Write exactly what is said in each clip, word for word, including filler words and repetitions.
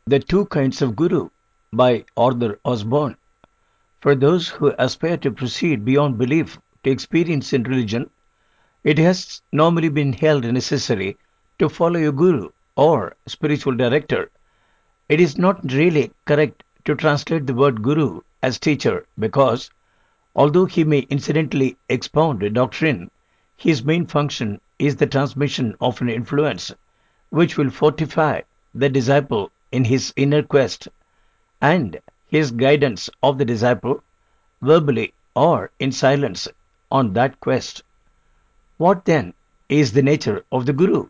The Two Kinds of Guru by Arthur Osborne. For those who aspire to proceed beyond belief to experience in religion, it has normally been held necessary to follow a guru or spiritual director. It is not really correct to translate the word guru as teacher because, although he may incidentally expound a doctrine, his main function is the transmission of an influence which will fortify the disciple in his inner quest and his guidance of the disciple verbally or in silence on that quest. What then is the nature of the Guru?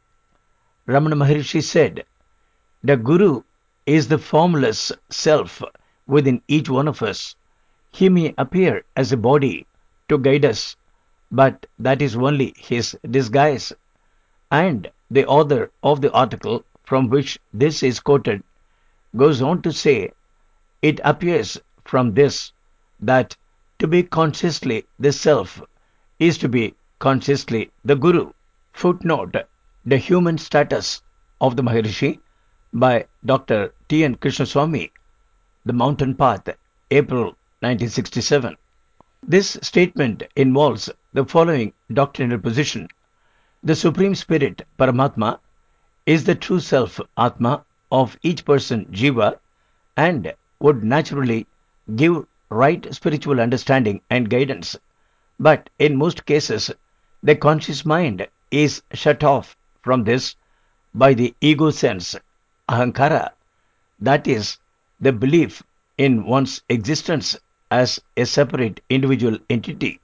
Ramana Maharishi said, the Guru is the formless self within each one of us. He may appear as a body to guide us, but that is only his disguise. And the author of the article from which this is quoted goes on to say, it appears from this that to be consciously the self is to be consciously the Guru. Footnote: The Human Status of the Maharishi by Doctor T N Krishnaswamy, The Mountain Path, April nineteen sixty-seven. This statement involves the following doctrinal position. The Supreme Spirit, Paramatma, is the true self, Atma, of each person, Jiva, and would naturally give right spiritual understanding and guidance. But in most cases, the conscious mind is shut off from this by the ego sense, ahankara, that is, the belief in one's existence as a separate individual entity.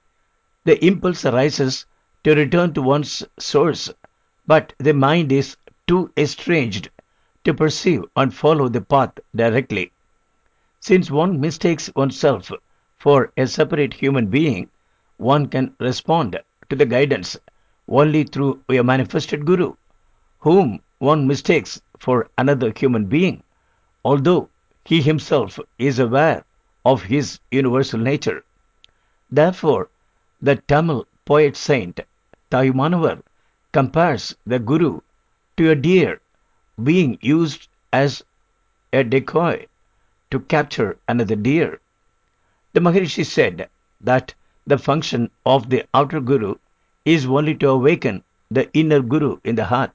The impulse arises to return to one's source, but the mind is too estranged to perceive and follow the path directly. Since one mistakes oneself for a separate human being, one can respond to the guidance only through a manifested Guru, whom one mistakes for another human being, although he himself is aware of his universal nature. Therefore, the Tamil poet saint Tayumanavar compares the Guru to a deer being used as a decoy to capture another deer. The Maharishi said that the function of the outer Guru is only to awaken the inner Guru in the heart.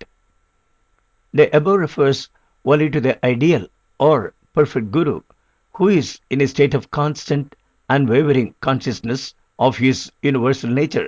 The above refers only to the ideal or perfect Guru, who is in a state of constant, unwavering consciousness of his universal nature.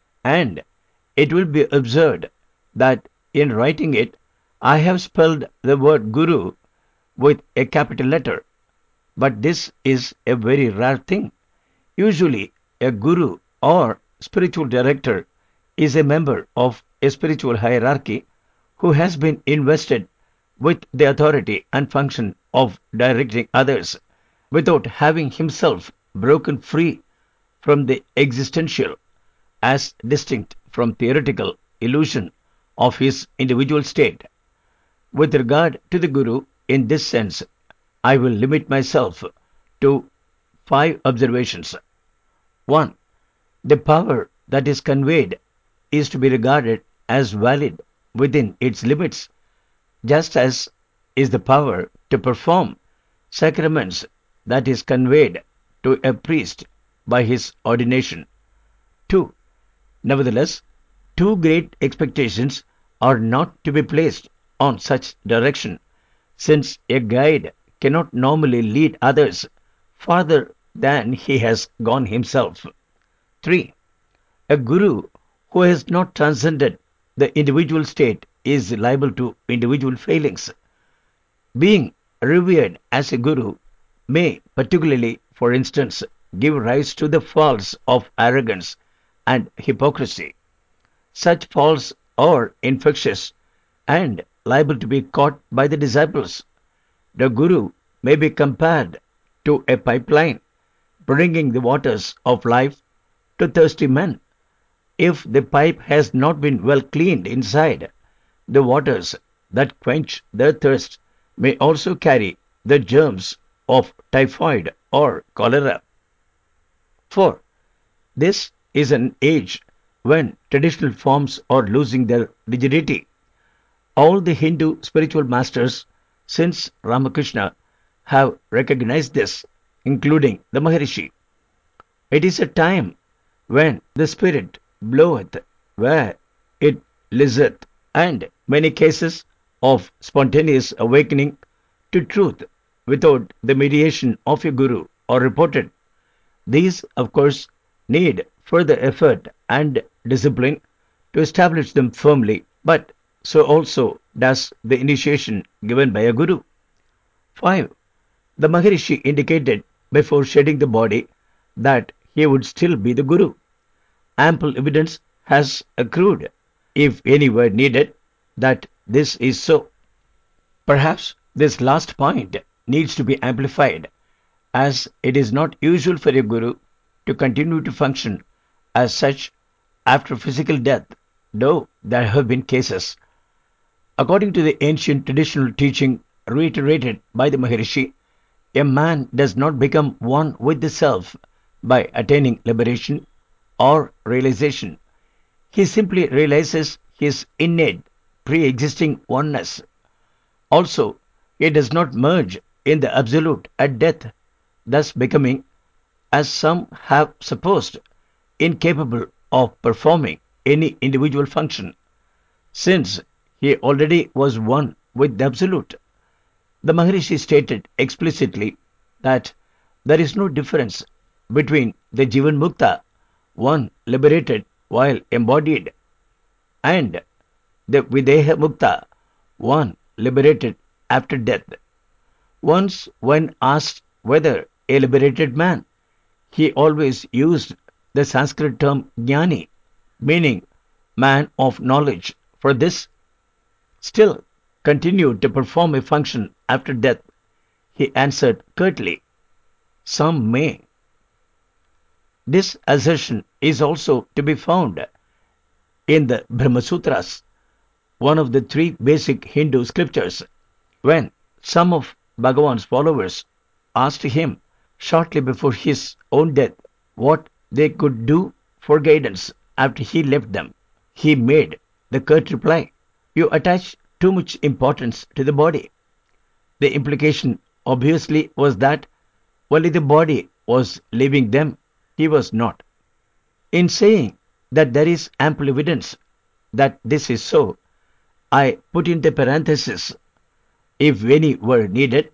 And it will be observed that in writing it, I have spelled the word Guru with a capital letter. But this is a very rare thing. Usually, a Guru or spiritual director is a member of a spiritual hierarchy who has been invested with the authority and function of directing others without having himself broken free from the existential, as distinct from theoretical, illusion of his individual state. With regard to the Guru, in this sense, I will limit myself to five observations. one. The power that is conveyed is to be regarded as valid within its limits, just as is the power to perform sacraments that is conveyed to a priest by his ordination. two. Nevertheless, too great expectations are not to be placed on such direction, since a guide cannot normally lead others farther than he has gone himself. three. A Guru who has not transcended the individual state is liable to individual failings. Being revered as a Guru may, particularly, for instance, give rise to the faults of arrogance and hypocrisy. Such faults are infectious and liable to be caught by the disciples. The Guru may be compared to a pipeline bringing the waters of life to thirsty men. If the pipe has not been well cleaned inside, the waters that quench their thirst may also carry the germs of typhoid or cholera. four. This is an age when traditional forms are losing their rigidity. All the Hindu spiritual masters since Ramakrishna have recognized this, including the Maharishi. It is a time when the Spirit bloweth where it listeth, and many cases of spontaneous awakening to truth without the mediation of a guru are reported. These, of course, need further effort and discipline to establish them firmly, but so also does the initiation given by a guru. five. The Maharishi indicated before shedding the body that he would still be the guru. Ample evidence has accrued, if any were needed, that this is so. Perhaps this last point needs to be amplified, as it is not usual for a guru to continue to function as such after physical death, though there have been cases. According to the ancient traditional teaching reiterated by the Maharishi, a man does not become one with the self by attaining liberation or realization. He simply realizes his innate, pre-existing oneness. Also, he does not merge in the absolute at death, thus becoming, as some have supposed, incapable of performing any individual function, since he already was one with the absolute. The Maharishi stated explicitly that there is no difference between the Jivan Mukta, one liberated while embodied, and the Videha Mukta, one liberated after death. Once, when asked whether a liberated man, he always used the Sanskrit term jnani, meaning man of knowledge. For this, still continued to perform a function after death, he answered curtly, some may. This assertion is also to be found in the Brahma Sutras, one of the three basic Hindu scriptures. When some of Bhagavan's followers asked him shortly before his own death what they could do for guidance after he left them, he made the curt reply, you attach too much importance to the body. The implication obviously was that only the body was leaving them, he was not. In saying that there is ample evidence that this is so, I put in the parenthesis, if any were needed,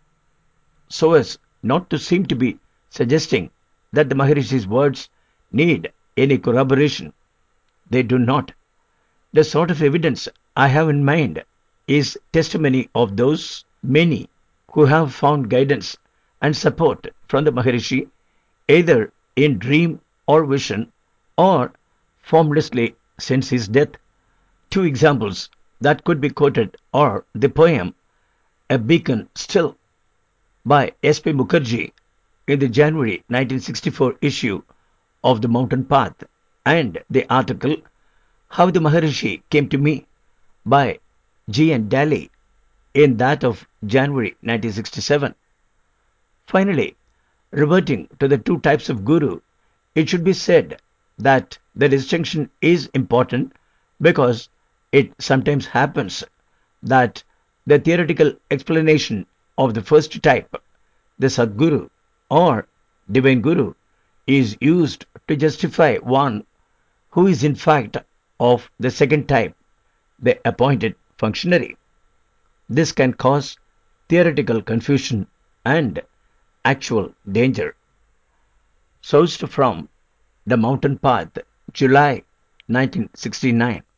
so as not to seem to be suggesting that the Maharishi's words need any corroboration. They do not. The sort of evidence I have in mind is testimony of those many who have found guidance and support from the Maharishi either in dream or vision or formlessly since his death. Two examples that could be quoted are the poem A Beacon Still by S P Mukherjee in the January nineteen sixty-four issue of The Mountain Path and the article How the Maharishi Came to Me by G. N. Daly in that of January nineteen sixty-seven. Finally, reverting to the two types of guru, it should be said that the distinction is important because it sometimes happens that the theoretical explanation of the first type, the Sadguru or Divine Guru, is used to justify one who is in fact of the second type, the appointed functionary. This can cause theoretical confusion and actual danger. Sourced from The Mountain Path, July nineteen sixty-nine.